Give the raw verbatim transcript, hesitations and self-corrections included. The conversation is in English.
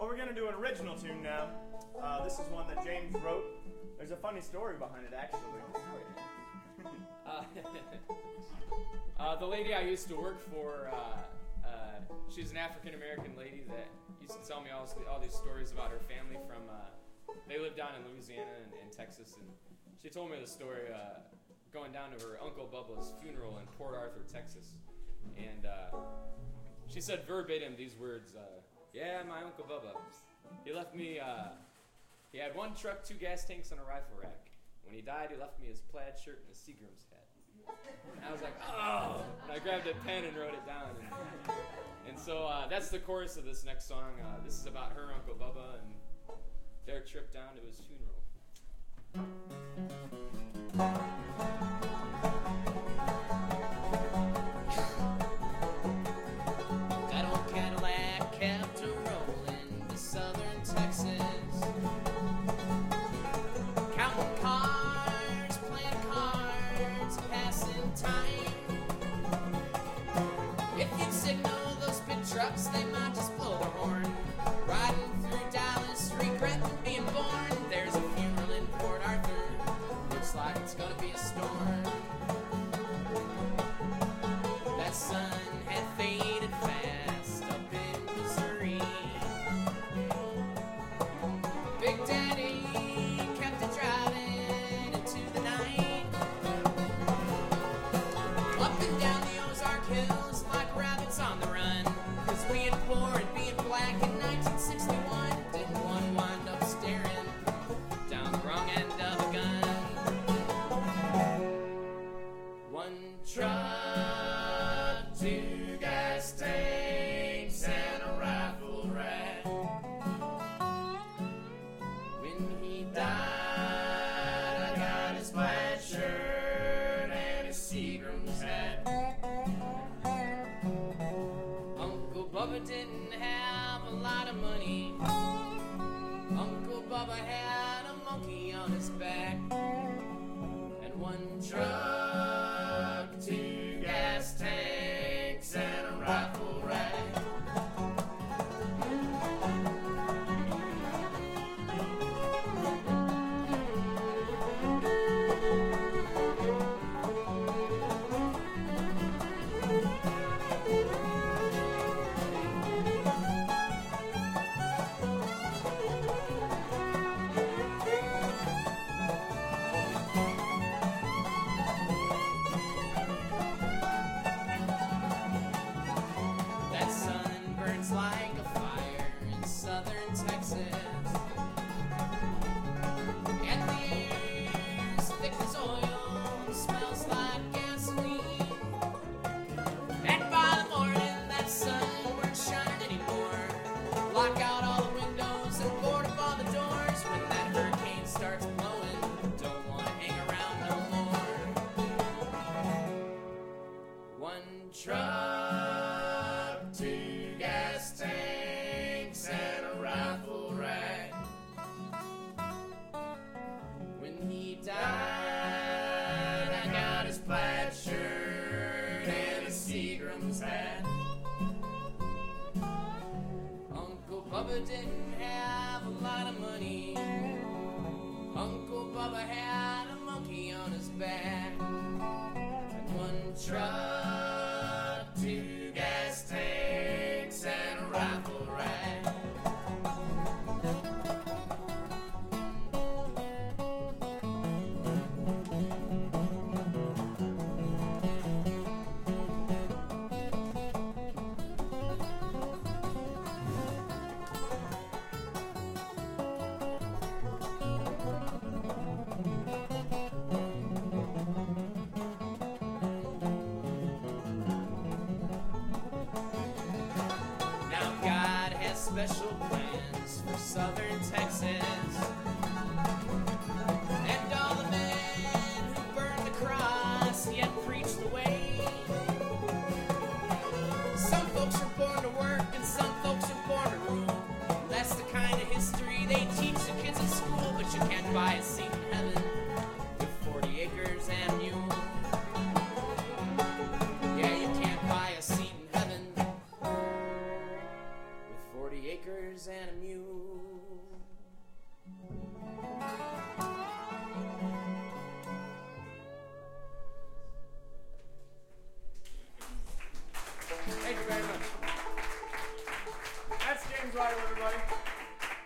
Well, we're gonna do an original tune now. Uh, this is one that James wrote. There's a funny story behind it, actually. uh, uh, the lady I used to work for, uh, uh, she's an African American lady that used to tell me all, all these stories about her family from. Uh, they lived down in Louisiana and, and Texas, and she told me the story uh, going down to her Uncle Bubba's funeral in Port Arthur, Texas, and uh, she said verbatim these words. Uh, Yeah, my Uncle Bubba. He left me, uh, he had one truck, two gas tanks, and a rifle rack. When he died, he left me his plaid shirt and a Seagram's hat. And I was like, oh! And I grabbed a pen and wrote it down. And, and so uh, that's the chorus of this next song. Uh, this is about her Uncle Bubba and their trip down to his funeral. Trucks, they might just blow the horn. Riding through Dallas, regretting being born. There's a funeral in Port Arthur. Looks like it's gonna be a storm. That sun had faded fast up in Missouri. Big Daddy kept it driving into the night. Up and down the Ozark Hills like rabbits on the run. Cause being poor and being black in nineteen sixty-one didn't want to wind up staring down the wrong end of a gun. One truck, two gas tanks, and a rifle rack. When he died, I got his plaid shirt and his Seagram's hat. Bubba didn't have a lot of money. Uncle Bubba had a monkey on his back. And one truck, two gas tanks, and a rifle rack. Bubba didn't have a lot of money. Uncle Bubba had a monkey on his back. And one truck, two gas tanks, and a rifle rack. Special plans for southern Texas and all the men who burned the cross yet preached the way. Some folks are born to work and some folks are born to rule. That's the kind of history they teach the kids in school, but you can't buy a seat in heaven with forty acres and a mule. Yeah, you can't buy a seat in heaven acres and a mule. Thank you very much. That's James Riley, everybody.